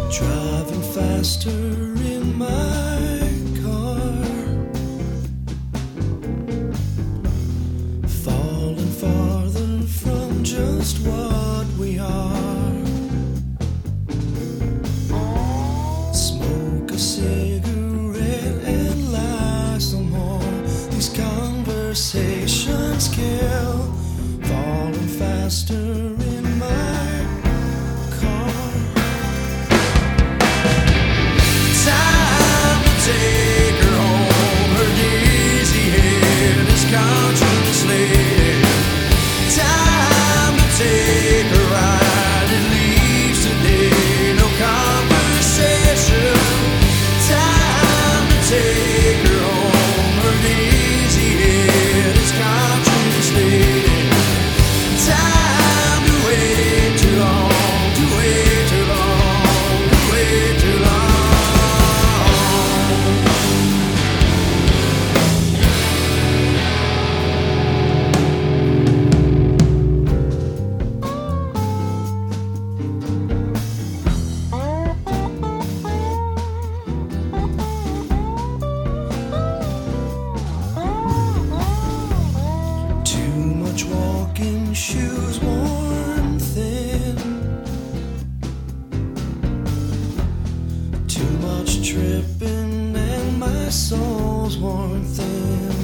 Driving faster in my car, falling farther from just what we are. Smoke a cigarette and lie some more. These conversations kill. Falling faster in my car. Time to take her home. Her dizzy head is contemplated. Time to take her ride. It leaves today. No conversation. Time to take her home. Her dizzy head is contemplated. Time to wait too long. To wait too long. To wait too long. Too much walking, shoes worn thin. Too much tripping, and my soul's worn thin.